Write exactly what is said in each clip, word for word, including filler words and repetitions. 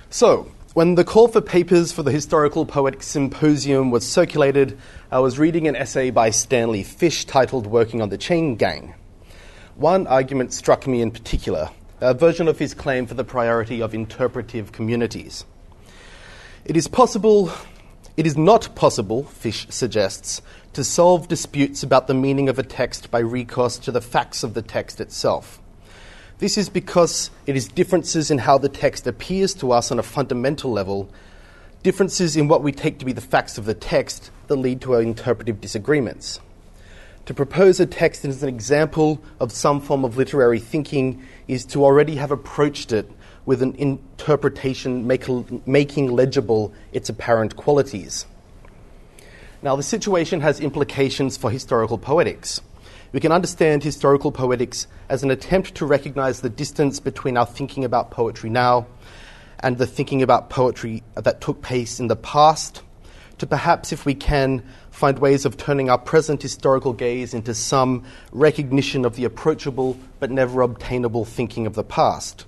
So, when the call for papers for the Historical Poetics Symposium was circulated, I was reading an essay by Stanley Fish titled Working on the Chain Gang. One argument struck me in particular, a version of his claim for the priority of interpretive communities. It is possible, it is not possible, Fish suggests, to solve disputes about the meaning of a text by recourse to the facts of the text itself. This is because it is differences in how the text appears to us on a fundamental level, differences in what we take to be the facts of the text that lead to our interpretive disagreements. To propose a text as an example of some form of literary thinking is to already have approached it with an interpretation make, making legible its apparent qualities. Now, the situation has implications for historical poetics. We can understand historical poetics as an attempt to recognize the distance between our thinking about poetry now and the thinking about poetry that took place in the past, to perhaps, if we can, find ways of turning our present historical gaze into some recognition of the approachable but never obtainable thinking of the past.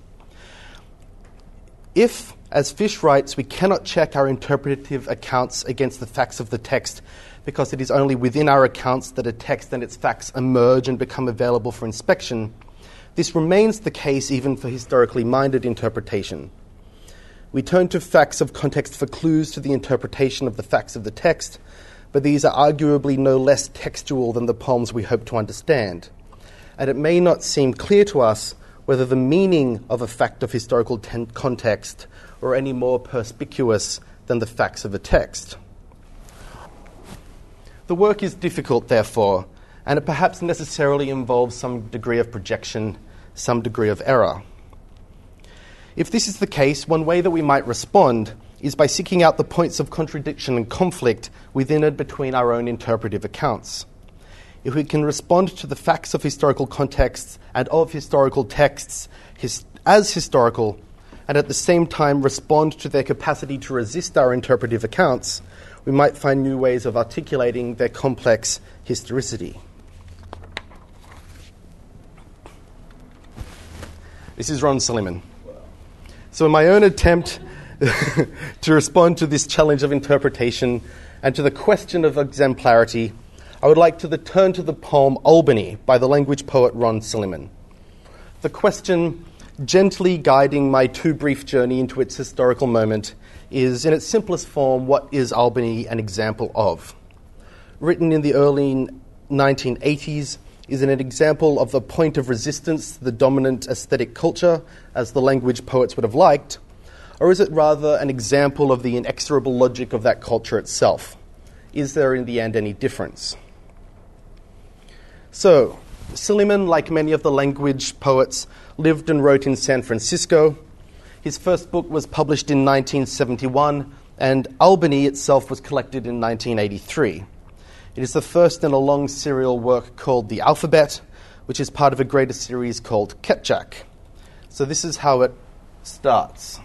If, as Fish writes, we cannot check our interpretative accounts against the facts of the text because it is only within our accounts that a text and its facts emerge and become available for inspection, this remains the case even for historically minded interpretation. We turn to facts of context for clues to the interpretation of the facts of the text, but these are arguably no less textual than the poems we hope to understand. And it may not seem clear to us whether the meaning of a fact of historical ten- context are any more perspicuous than the facts of a text. The work is difficult, therefore, and it perhaps necessarily involves some degree of projection, some degree of error. If this is the case, one way that we might respond is by seeking out the points of contradiction and conflict within and between our own interpretive accounts. If we can respond to the facts of historical contexts and of historical texts his, as historical, and at the same time respond to their capacity to resist our interpretive accounts, we might find new ways of articulating their complex historicity. This is Ron Silliman. So in my own attempt to respond to this challenge of interpretation and to the question of exemplarity, I would like to the turn to the poem Albany by the language poet Ron Silliman. The question, gently guiding my too brief journey into its historical moment, is in its simplest form, what is Albany an example of? Written in the early nineteen eighties, is it an example of the point of resistance to the dominant aesthetic culture, as the language poets would have liked, or is it rather an example of the inexorable logic of that culture itself? Is there in the end any difference? So, Silliman, like many of the language poets, lived and wrote in San Francisco. His first book was published in nineteen seventy-one, and Albany itself was collected in nineteen eighty-three. It is the first in a long serial work called The Alphabet, which is part of a greater series called Kepjak. So this is how it starts.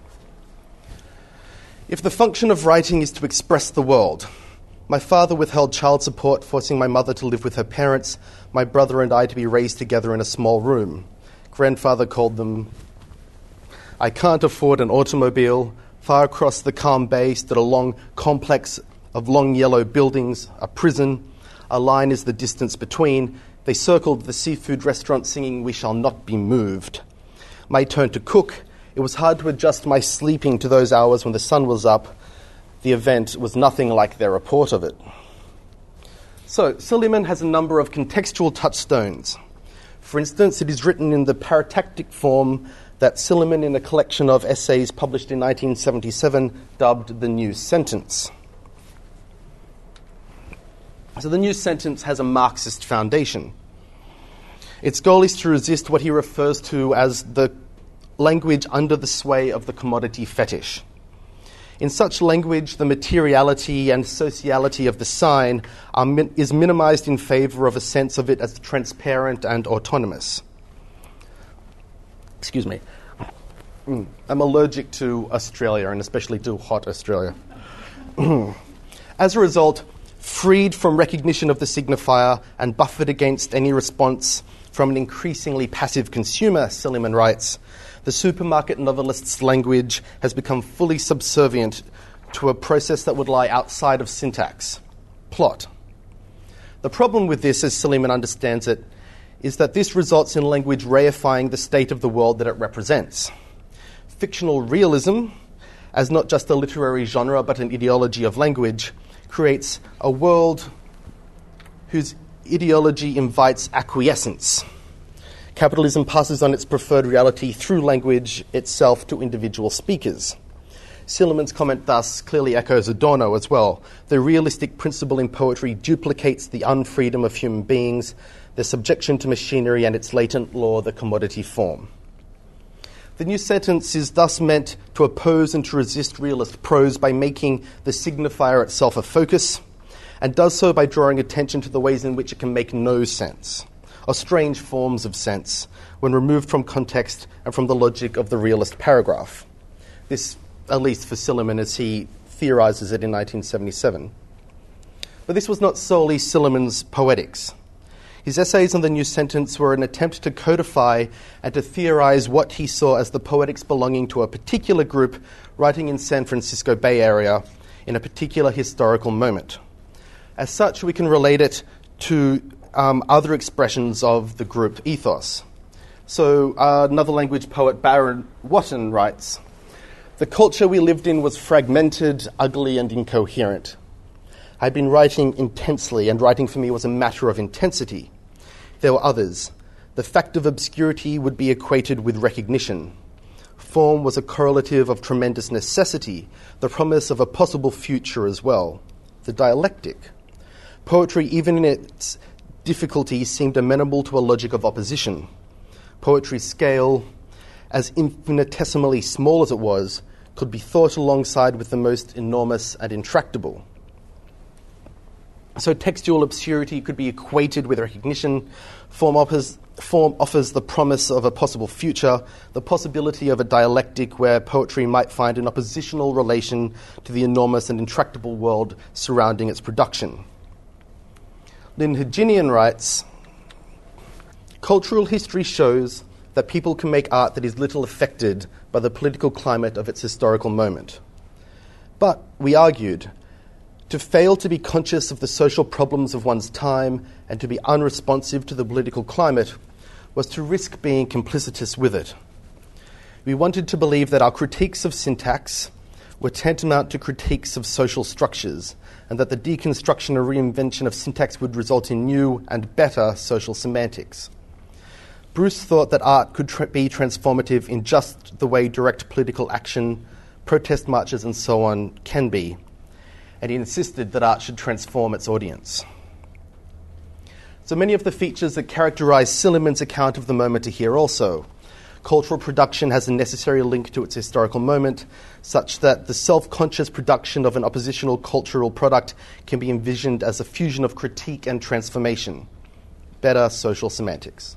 If the function of writing is to express the world, my father withheld child support, forcing my mother to live with her parents, my brother and I to be raised together in a small room. Grandfather called them, I can't afford an automobile. Far across the calm bay stood a long complex of long yellow buildings, a prison. A line is the distance between. They circled the seafood restaurant singing, We Shall Not Be Moved. My turn to cook. It was hard to adjust my sleeping to those hours when the sun was up. The event was nothing like their report of it. So, Silliman has a number of contextual touchstones. For instance, it is written in the paratactic form that Silliman, in a collection of essays published in nineteen seventy-seven, dubbed the New Sentence. So the New Sentence has a Marxist foundation. Its goal is to resist what he refers to as the language under the sway of the commodity fetish. In such language, the materiality and sociality of the sign are min- is minimized in favor of a sense of it as transparent and autonomous. Excuse me. Mm. I'm allergic to Australia, and especially to hot Australia. As a result, freed from recognition of the signifier and buffered against any response from an increasingly passive consumer, Silliman writes, The supermarket novelist's language has become fully subservient to a process that would lie outside of syntax, plot. The problem with this, as Silliman understands it, is that this results in language reifying the state of the world that it represents. Fictional realism, as not just a literary genre but an ideology of language, creates a world whose ideology invites acquiescence. Capitalism passes on its preferred reality through language itself to individual speakers. Silliman's comment thus clearly echoes Adorno as well. The realistic principle in poetry duplicates the unfreedom of human beings, their subjection to machinery and its latent law, the commodity form. The new sentence is thus meant to oppose and to resist realist prose by making the signifier itself a focus, and does so by drawing attention to the ways in which it can make no sense, or strange forms of sense, when removed from context and from the logic of the realist paragraph. This, at least for Silliman, as he theorizes it in nineteen seventy-seven. But this was not solely Silliman's poetics. His essays on the new sentence were an attempt to codify and to theorize what he saw as the poetics belonging to a particular group writing in San Francisco Bay Area in a particular historical moment. As such, we can relate it to um, other expressions of the group ethos. So uh, another language poet, Baron Watton, writes, "The culture we lived in was fragmented, ugly, and incoherent. I'd been writing intensely, and writing for me was a matter of intensity. There were others. The fact of obscurity would be equated with recognition. Form was a correlative of tremendous necessity, the promise of a possible future as well. The dialectic. Poetry, even in its difficulty, seemed amenable to a logic of opposition. Poetry's scale, as infinitesimally small as it was, could be thought alongside with the most enormous and intractable. So textual obscurity could be equated with recognition. Form offers, form offers the promise of a possible future, the possibility of a dialectic where poetry might find an oppositional relation to the enormous and intractable world surrounding its production." Lynn Heginian writes, "Cultural history shows that people can make art that is little affected by the political climate of its historical moment. But, we argued, to fail to be conscious of the social problems of one's time and to be unresponsive to the political climate was to risk being complicitous with it. We wanted to believe that our critiques of syntax were tantamount to critiques of social structures, and that the deconstruction or reinvention of syntax would result in new and better social semantics. Bruce thought that art could tra- be transformative in just the way direct political action, protest marches and so on can be, and he insisted that art should transform its audience." So many of the features that characterize Silliman's account of the moment are here also. Cultural production has a necessary link to its historical moment, such that the self-conscious production of an oppositional cultural product can be envisioned as a fusion of critique and transformation. Better social semantics.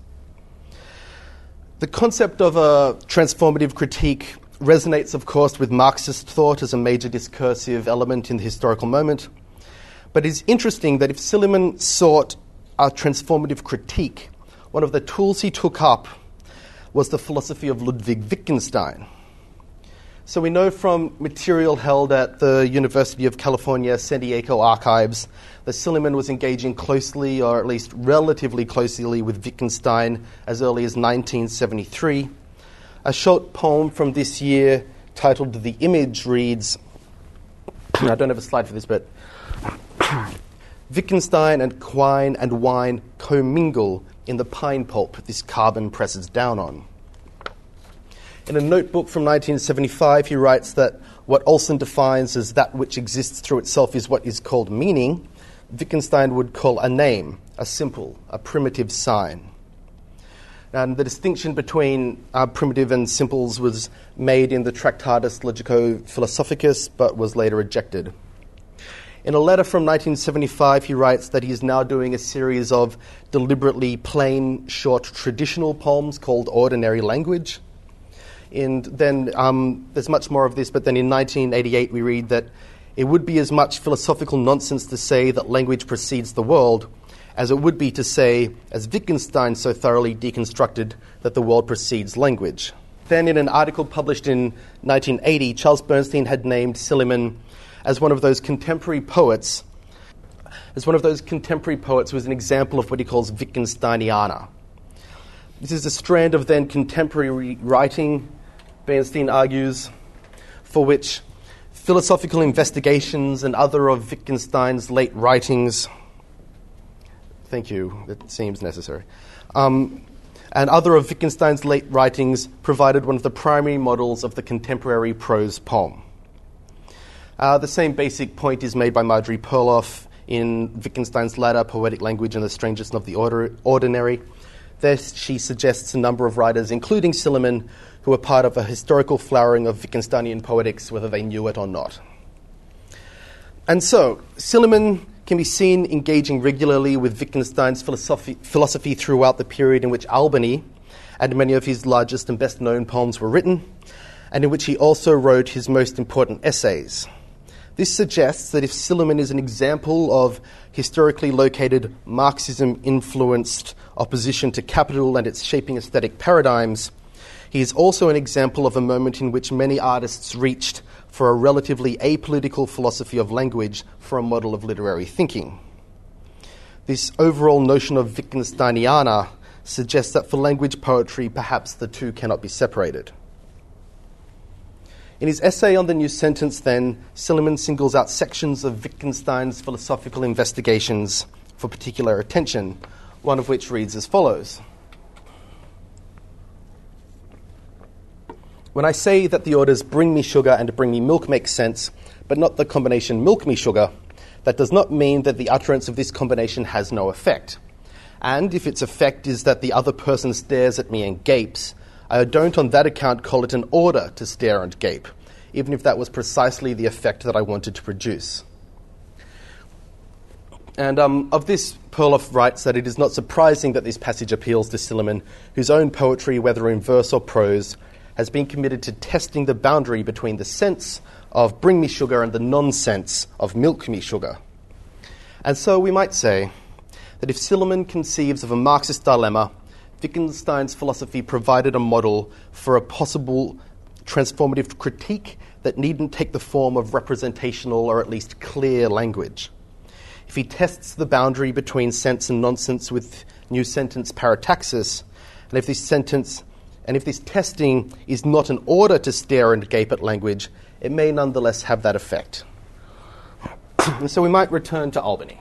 The concept of a transformative critique resonates, of course, with Marxist thought as a major discursive element in the historical moment. But it's interesting that if Silliman sought a transformative critique, one of the tools he took up was the philosophy of Ludwig Wittgenstein. So we know from material held at the University of California, San Diego archives, that Silliman was engaging closely, or at least relatively closely, with Wittgenstein as early as nineteen seventy-three. A short poem from this year titled "The Image" reads, I don't have a slide for this, but Wittgenstein and quine and wine commingle in the pine pulp this carbon presses down on. In a notebook from nineteen seventy-five, he writes that what Olson defines as that which exists through itself is what is called meaning. Wittgenstein would call a name, a symbol, a primitive sign. And the distinction between uh, primitive and simples was made in the Tractatus Logico-Philosophicus, but was later rejected. In a letter from nineteen seventy-five, he writes that he is now doing a series of deliberately plain, short, traditional poems called Ordinary Language. And then um, there's much more of this, but then in nineteen eighty-eight we read that it would be as much philosophical nonsense to say that language precedes the world as it would be to say, as Wittgenstein so thoroughly deconstructed, that the world precedes language. Then in an article published in nineteen eighty, Charles Bernstein had named Silliman as one of those contemporary poets, as one of those contemporary poets who was an example of what he calls Wittgensteiniana. This is a strand of then contemporary writing, Bernstein argues, for which philosophical investigations and other of Wittgenstein's late writings, thank you, it seems necessary, um, and other of Wittgenstein's late writings provided one of the primary models of the contemporary prose poem. Uh, the same basic point is made by Marjorie Perloff in Wittgenstein's latter Poetic Language and the Strangeness of the Order- Ordinary. There she suggests a number of writers, including Silliman, who were part of a historical flowering of Wittgensteinian poetics, whether they knew it or not. And so, Silliman can be seen engaging regularly with Wittgenstein's philosophy, philosophy throughout the period in which Albany and many of his largest and best-known poems were written, and in which he also wrote his most important essays. This suggests that if Silliman is an example of historically located Marxism-influenced opposition to capital and its shaping aesthetic paradigms, he is also an example of a moment in which many artists reached for a relatively apolitical philosophy of language for a model of literary thinking. This overall notion of Wittgensteiniana suggests that for language poetry, perhaps the two cannot be separated. In his essay on the new sentence, then, Silliman singles out sections of Wittgenstein's philosophical investigations for particular attention, one of which reads as follows. When I say that the orders bring me sugar and bring me milk make sense, but not the combination milk me sugar, that does not mean that the utterance of this combination has no effect. And if its effect is that the other person stares at me and gapes, I don't on that account call it an order to stare and gape, even if that was precisely the effect that I wanted to produce. And um, of this, Perloff writes that it is not surprising that this passage appeals to Silliman, whose own poetry, whether in verse or prose, has been committed to testing the boundary between the sense of bring me sugar and the nonsense of milk me sugar. And so we might say that if Silliman conceives of a Marxist dilemma, Wittgenstein's philosophy provided a model for a possible transformative critique that needn't take the form of representational or at least clear language. If he tests the boundary between sense and nonsense with new sentence parataxis, and if this sentence and if this testing is not an order to stare and gape at language, it may nonetheless have that effect. And so we might return to Albany.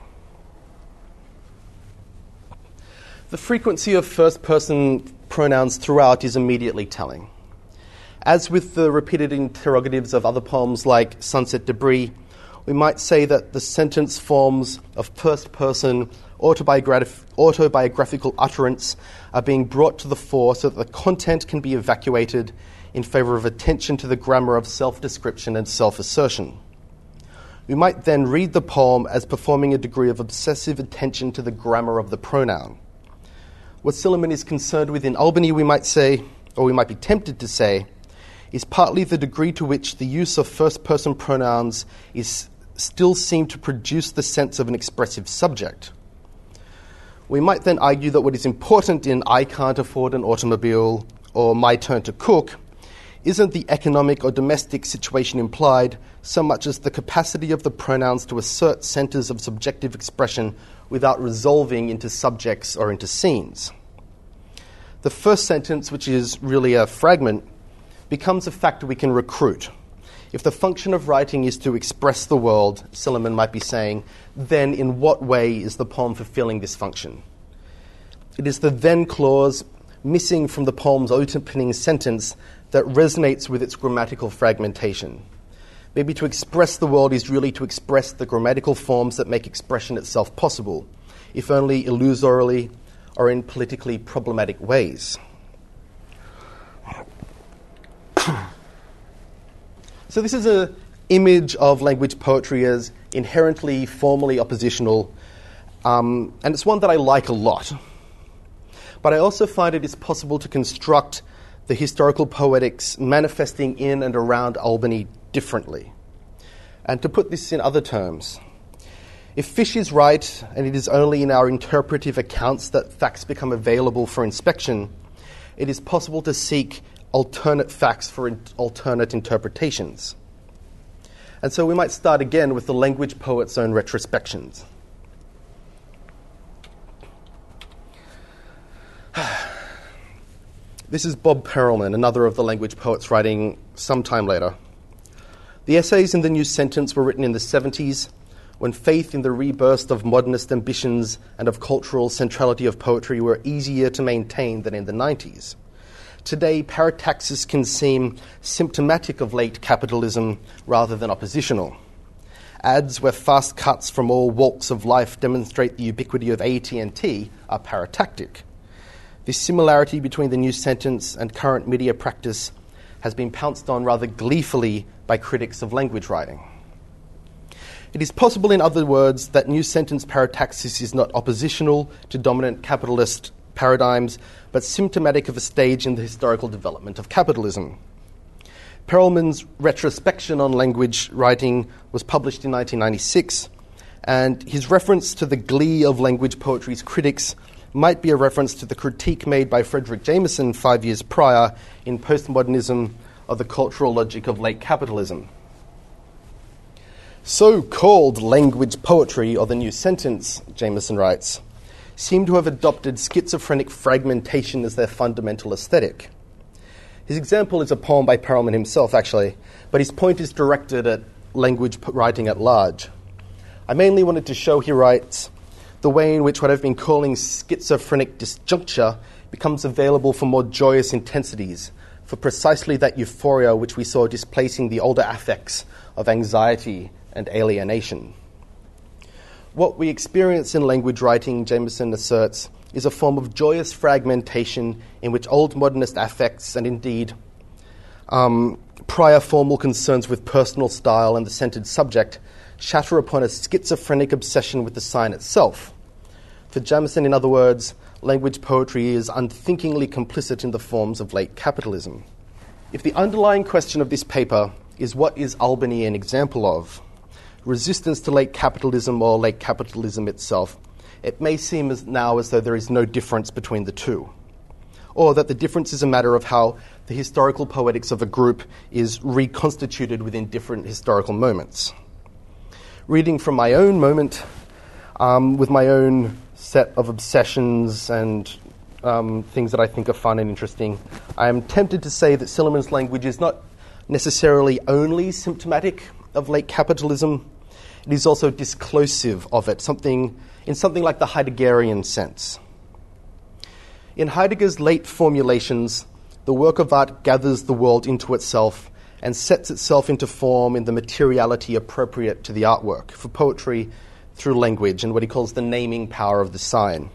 The frequency of first-person pronouns throughout is immediately telling. As with the repeated interrogatives of other poems like Sunset Debris, we might say that the sentence forms of first-person autobiograph- autobiographical utterance are being brought to the fore so that the content can be evacuated in favour of attention to the grammar of self-description and self-assertion. We might then read the poem as performing a degree of obsessive attention to the grammar of the pronoun. What Silliman is concerned with in Albany, we might say, or we might be tempted to say, is partly the degree to which the use of first-person pronouns is still seen to produce the sense of an expressive subject. We might then argue that what is important in I can't afford an automobile or my turn to cook isn't the economic or domestic situation implied so much as the capacity of the pronouns to assert centres of subjective expression without resolving into subjects or into scenes. The first sentence, which is really a fragment, becomes a factor we can recruit. If the function of writing is to express the world, Silliman might be saying, then in what way is the poem fulfilling this function? It is the then clause missing from the poem's opening sentence that resonates with its grammatical fragmentation. Maybe to express the world is really to express the grammatical forms that make expression itself possible, if only illusorily or in politically problematic ways. So this is an image of language poetry as inherently formally oppositional, um, and it's one that I like a lot. But I also find it is possible to construct the historical poetics manifesting in and around Albany differently. And to put this in other terms, if Fish is right, and it is only in our interpretive accounts that facts become available for inspection, it is possible to seek alternate facts for in- alternate interpretations. And so we might start again with the language poet's own retrospections. This is Bob Perelman, another of the language poets, writing sometime later. The essays in the New Sentence were written in the seventies, when faith in the rebirth of modernist ambitions and of cultural centrality of poetry were easier to maintain than in the nineties. Today, parataxis can seem symptomatic of late capitalism rather than oppositional. Ads where fast cuts from all walks of life demonstrate the ubiquity of A T and T are paratactic. This similarity between the New Sentence and current media practice has been pounced on rather gleefully by critics of language writing. It is possible, in other words, that New Sentence parataxis is not oppositional to dominant capitalist paradigms, but symptomatic of a stage in the historical development of capitalism. Perelman's retrospection on language writing was published in nineteen ninety-six, and his reference to the glee of language poetry's critics might be a reference to the critique made by Frederick Jameson five years prior in Postmodernism of the cultural logic of late capitalism. So-called language poetry, or the New Sentence, Jameson writes, seem to have adopted schizophrenic fragmentation as their fundamental aesthetic. His example is a poem by Perelman himself, actually, but his point is directed at language writing at large. I mainly wanted to show, he writes, the way in which what I've been calling schizophrenic disjuncture becomes available for more joyous intensities, for precisely that euphoria which we saw displacing the older affects of anxiety and alienation. What we experience in language writing, Jameson asserts, is a form of joyous fragmentation in which old modernist affects and indeed um, prior formal concerns with personal style and the centered subject shatter upon a schizophrenic obsession with the sign itself. For Jameson, in other words, language poetry is unthinkingly complicit in the forms of late capitalism. If the underlying question of this paper is what is Albany an example of, resistance to late capitalism or late capitalism itself, it may seem as now as though there is no difference between the two, or that the difference is a matter of how the historical poetics of a group is reconstituted within different historical moments. Reading from my own moment, um, with my own set of obsessions and um, things that I think are fun and interesting, I am tempted to say that Silliman's language is not necessarily only symptomatic of late capitalism. It is also disclosive of it, something in something like the Heideggerian sense. In Heidegger's late formulations, the work of art gathers the world into itself and sets itself into form in the materiality appropriate to the artwork, for poetry through language and what he calls the naming power of the sign.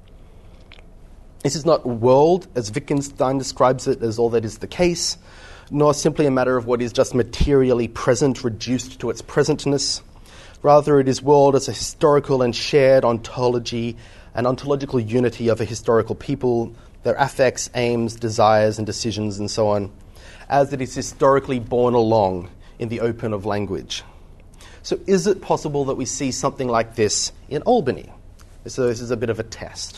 This is not world, as Wittgenstein describes it, as all that is the case, nor simply a matter of what is just materially present, reduced to its presentness. Rather, it is world as a historical and shared ontology, an ontological unity of a historical people, their affects, aims, desires, and decisions, and so on, as it is historically borne along in the open of language. So is it possible that we see something like this in Albany? So this is a bit of a test.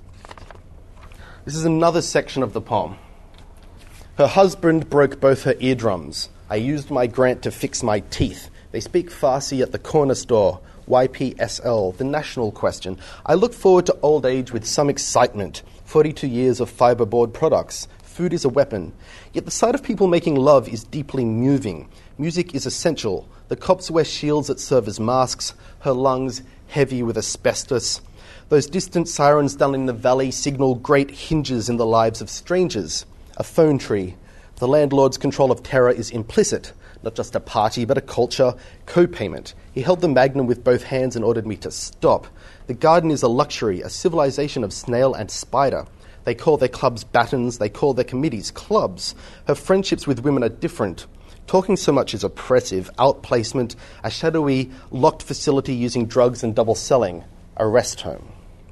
This is another section of the poem. Her husband broke both her eardrums. I used my grant to fix my teeth. They speak Farsi at the corner store. Y P S L, the national question. I look forward to old age with some excitement. forty-two years of fiberboard products. Food is a weapon. Yet the sight of people making love is deeply moving. Music is essential. The cops wear shields that serve as masks. Her lungs heavy with asbestos. Those distant sirens down in the valley signal great hinges in the lives of strangers. A phone tree. The landlord's control of terror is implicit. Not just a party, but a culture. Co-payment. He held the magnum with both hands and ordered me to stop. The garden is a luxury, a civilization of snail and spider. They call their clubs battens. They call their committees clubs. Her friendships with women are different. Talking so much is oppressive. Outplacement. A shadowy, locked facility using drugs and double selling. A rest home.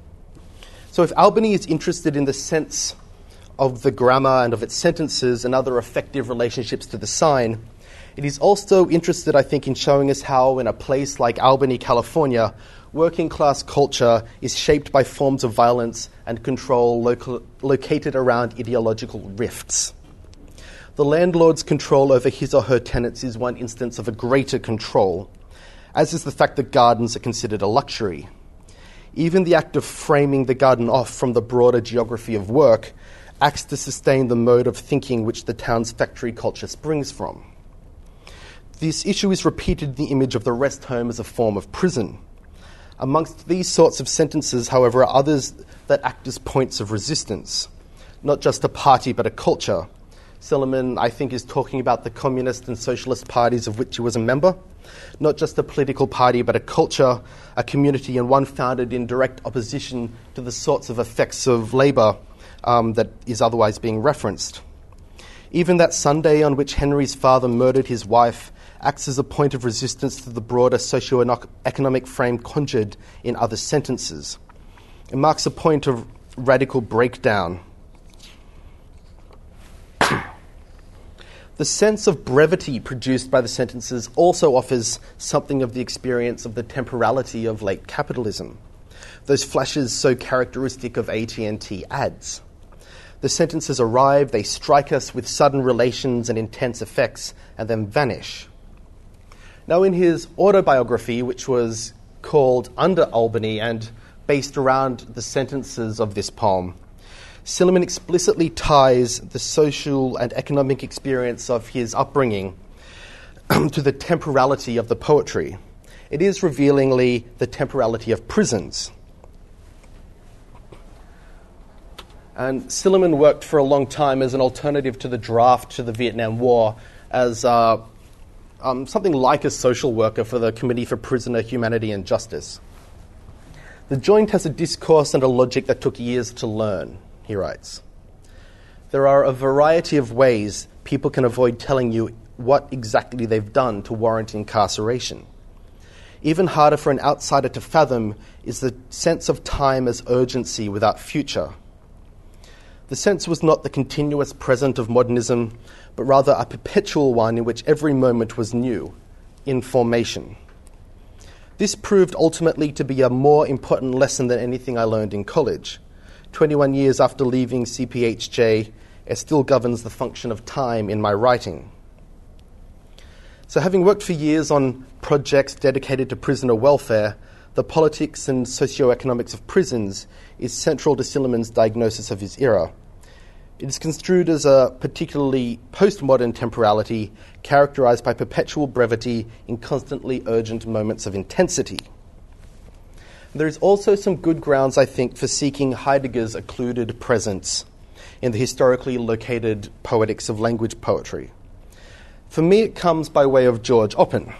So if Albany is interested in the sense of the grammar and of its sentences and other effective relationships to the sign, it is also interested, I think, in showing us how, in a place like Albany, California, working-class culture is shaped by forms of violence and control local, located around ideological rifts. The landlord's control over his or her tenants is one instance of a greater control, as is the fact that gardens are considered a luxury. Even the act of framing the garden off from the broader geography of work acts to sustain the mode of thinking which the town's factory culture springs from. This issue is repeated in the image of the rest home as a form of prison. Amongst these sorts of sentences, however, are others that act as points of resistance, not just a party but a culture. Silliman, I think, is talking about the communist and socialist parties of which he was a member, not just a political party but a culture, a community, and one founded in direct opposition to the sorts of effects of labour um, that is otherwise being referenced. Even that Sunday on which Henry's father murdered his wife acts as a point of resistance to the broader socio-economic frame conjured in other sentences. It marks a point of radical breakdown. The sense of brevity produced by the sentences also offers something of the experience of the temporality of late capitalism, those flashes so characteristic of A T and T ads. The sentences arrive, they strike us with sudden relations and intense effects, and then vanish. Now, in his autobiography, which was called Under Albany and based around the sentences of this poem, Silliman explicitly ties the social and economic experience of his upbringing to the temporality of the poetry. It is revealingly the temporality of prisons. And Silliman worked for a long time as an alternative to the draft to the Vietnam War as uh, um, something like a social worker for the Committee for Prisoner Humanity and Justice. The joint has a discourse and a logic that took years to learn, he writes. There are a variety of ways people can avoid telling you what exactly they've done to warrant incarceration. Even harder for an outsider to fathom is the sense of time as urgency without future. The sense was not the continuous present of modernism, but rather a perpetual one in which every moment was new, in formation. This proved ultimately to be a more important lesson than anything I learned in college. twenty-one years after leaving C P H J, it still governs the function of time in my writing. So having worked for years on projects dedicated to prisoner welfare, the politics and socio-economics of prisons is central to Silliman's diagnosis of his era. It is construed as a particularly postmodern temporality characterized by perpetual brevity in constantly urgent moments of intensity. There is also some good grounds, I think, for seeking Heidegger's occluded presence in the historically located poetics of language poetry. For me, it comes by way of George Oppen.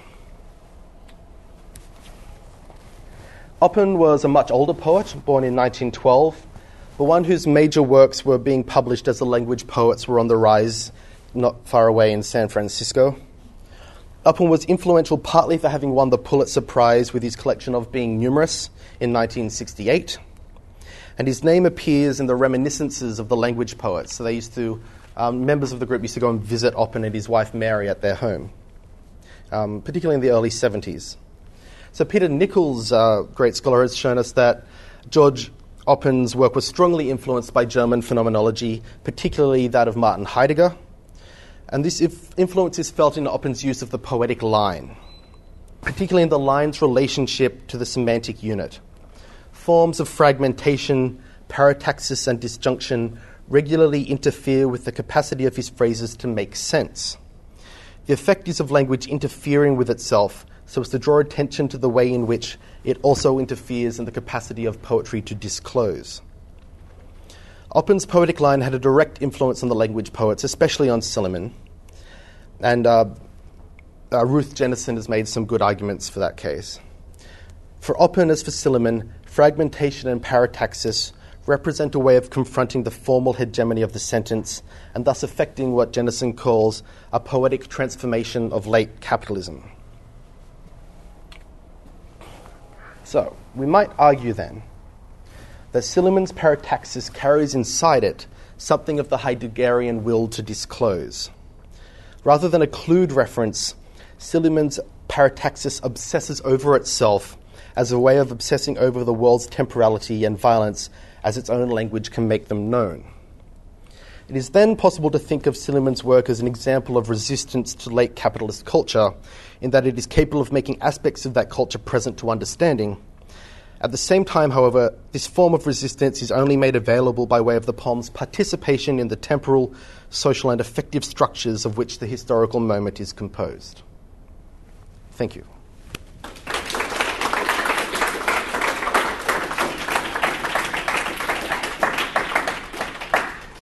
Oppen was a much older poet, born in nineteen twelve, but one whose major works were being published as the language poets were on the rise not far away in San Francisco. Oppen was influential partly for having won the Pulitzer Prize with his collection of Being Numerous in nineteen sixty-eight, and his name appears in the reminiscences of the language poets. So they used to, um, members of the group used to go and visit Oppen and his wife Mary at their home, um, particularly in the early seventies. So Peter Nichols, uh, great scholar, has shown us that George Oppen's work was strongly influenced by German phenomenology, particularly that of Martin Heidegger. And this influence is felt in Oppen's use of the poetic line, particularly in the line's relationship to the semantic unit. Forms of fragmentation, parataxis, and disjunction regularly interfere with the capacity of his phrases to make sense. The effect is of language interfering with itself so as to draw attention to the way in which it also interferes in the capacity of poetry to disclose. Oppen's poetic line had a direct influence on the language poets, especially on Silliman, and uh, uh, Ruth Jennison has made some good arguments for that case. For Oppen as for Silliman, fragmentation and parataxis represent a way of confronting the formal hegemony of the sentence and thus affecting what Jennison calls a poetic transformation of late capitalism. So, we might argue then that Silliman's parataxis carries inside it something of the Heideggerian will to disclose. Rather than occlude reference, Silliman's parataxis obsesses over itself as a way of obsessing over the world's temporality and violence as its own language can make them known. It is then possible to think of Silliman's work as an example of resistance to late capitalist culture, in that it is capable of making aspects of that culture present to understanding. At the same time, however, this form of resistance is only made available by way of the poem's participation in the temporal, social and affective structures of which the historical moment is composed. Thank you.